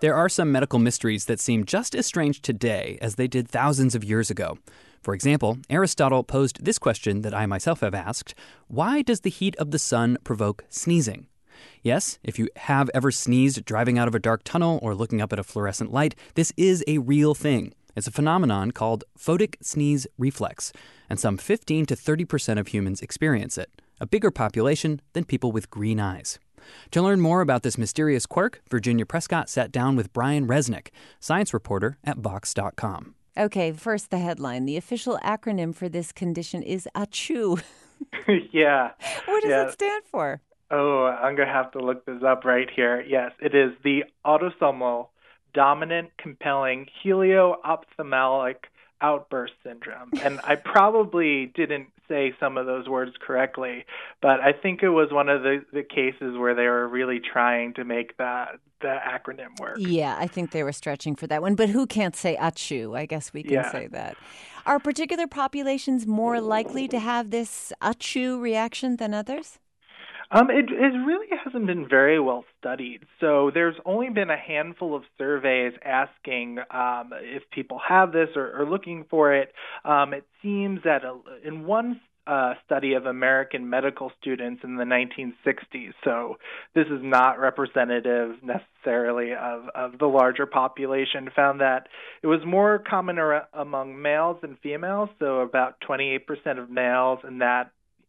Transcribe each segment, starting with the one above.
There are some medical mysteries that seem just as strange today as they did thousands of years ago. For example, Aristotle posed this question that I myself have asked: why does the heat of the sun provoke sneezing? Yes, if you have ever sneezed driving out of a dark tunnel or looking up at a fluorescent light, this is a real thing. It's a phenomenon called photic sneeze reflex, and some 15 to 30% of humans experience it, a bigger population than people with green eyes. To learn more about this mysterious quirk, Virginia Prescott sat down with Brian Resnick, science reporter at Vox.com. Okay, first the headline. The official acronym for this condition is ACHOO. Yeah. What does it stand for? Oh, I'm going to have to look this up right here. Yes, it is the autosomal dominant compelling helio-ophthalmic outburst syndrome. And I probably didn't say some of those words correctly, but I think it was one of the cases where they were really trying to make the acronym work. Yeah, I think they were stretching for that one. But who can't say achoo? I guess we can say that. Are particular populations more likely to have this achoo reaction than others? It really hasn't been very well studied. So there's only been a handful of surveys asking if people have this or looking for it. It seems that in one study of American medical students in the 1960s, so this is not representative necessarily of the larger population, found that it was more common among males than females, so about 28% of males, and that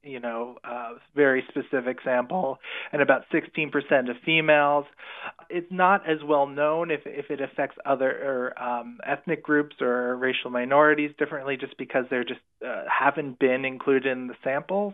very specific sample, and about 16% of females. It's not as well known if it affects other ethnic groups or racial minorities differently, just because they're just haven't been included in the samples.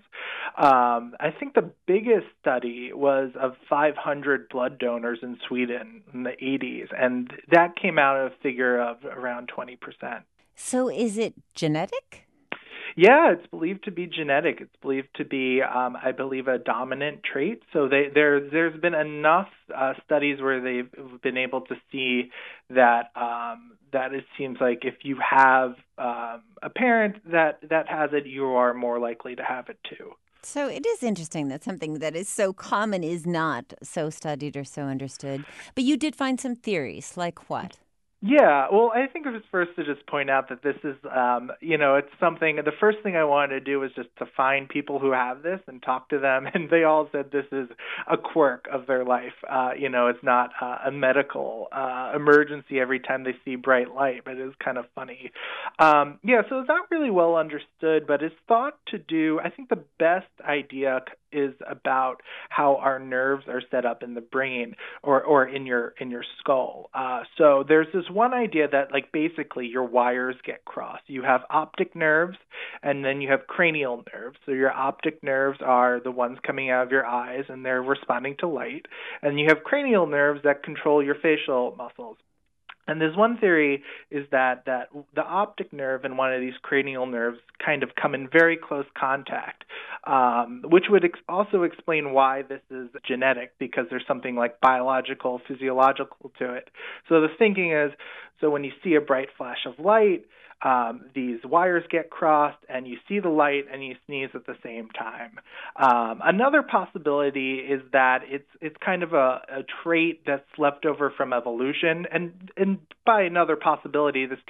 I think the biggest study was of 500 blood donors in Sweden in the 80s, and that came out of a figure of around 20%. So is it genetic? Yeah, it's believed to be genetic. It's believed to be, I believe, a dominant trait. So there's been enough studies where they've been able to see that that it seems like if you have a parent that has it, you are more likely to have it too. So it is interesting that something that is so common is not so studied or so understood. But you did find some theories, like what? Yeah, well, I think it was first to just point out that this is, it's something, the first thing I wanted to do was just to find people who have this and talk to them, and they all said this is a quirk of their life. It's not a medical emergency every time they see bright light, but it is kind of funny. So it's not really well understood, but it's thought to do, I think the best idea is about how our nerves are set up in the brain or in your skull. So there's this one idea that basically your wires get crossed. You have optic nerves and then you have cranial nerves. So your optic nerves are the ones coming out of your eyes and they're responding to light. And you have cranial nerves that control your facial muscles. And there's one theory is that the optic nerve and one of these cranial nerves kind of come in very close contact, which would also explain why this is genetic, because there's something like biological, physiological to it. So the thinking is, so when you see a bright flash of light, these wires get crossed and you see the light and you sneeze at the same time. Another possibility is that it's kind of a trait that's left over from evolution, and by another possibility, this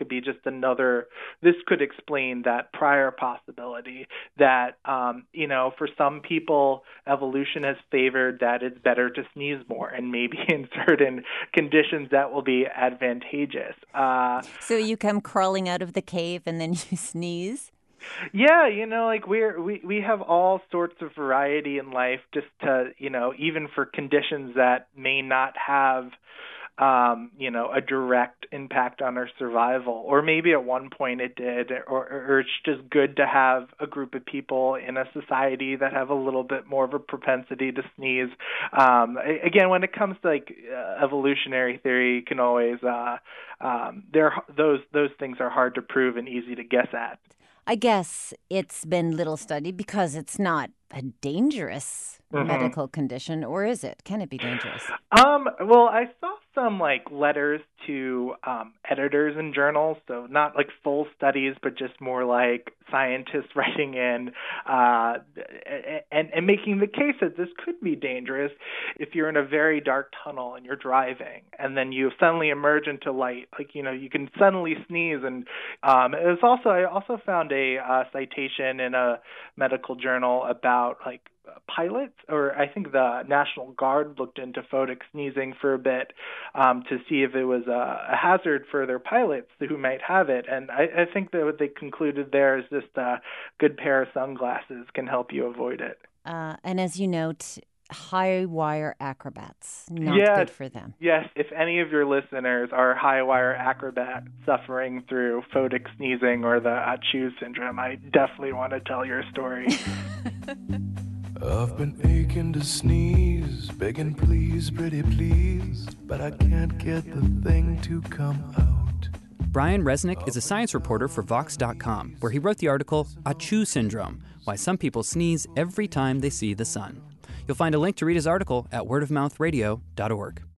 could explain that prior possibility that, for some people, evolution has favored that it's better to sneeze more, and maybe in certain conditions that will be advantageous. So you come crawling out of the cave and then you sneeze? Yeah, we have all sorts of variety in life, just to, even for conditions that may not have a direct impact on our survival, or maybe at one point it did, or it's just good to have a group of people in a society that have a little bit more of a propensity to sneeze. Again, when it comes to evolutionary theory, you can always those things are hard to prove and easy to guess at. I guess it's been little studied because it's not a dangerous medical condition, or is it? Can it be dangerous? Well, I saw some like letters to editors in journals, so not like full studies, but just more like scientists writing in and making the case that this could be dangerous if you're in a very dark tunnel and you're driving, and then you suddenly emerge into light. Like, you can suddenly sneeze. And I also found a citation in a medical journal about like pilots, or I think the National Guard looked into photic sneezing for a bit to see if it was a hazard for their pilots who might have it. And I think that what they concluded there is just a good pair of sunglasses can help you avoid it. And as you note, high wire acrobats, not good for them. Yes, if any of your listeners are high wire acrobats suffering through photic sneezing or the achoo syndrome, I definitely want to tell your story. I've been aching to sneeze, begging please, pretty please, but I can't get the thing to come out. Brian Resnick is a science reporter for Vox.com, where he wrote the article Achoo Syndrome, Why Some People Sneeze Every Time They See the Sun. You'll find a link to read his article at wordofmouthradio.org.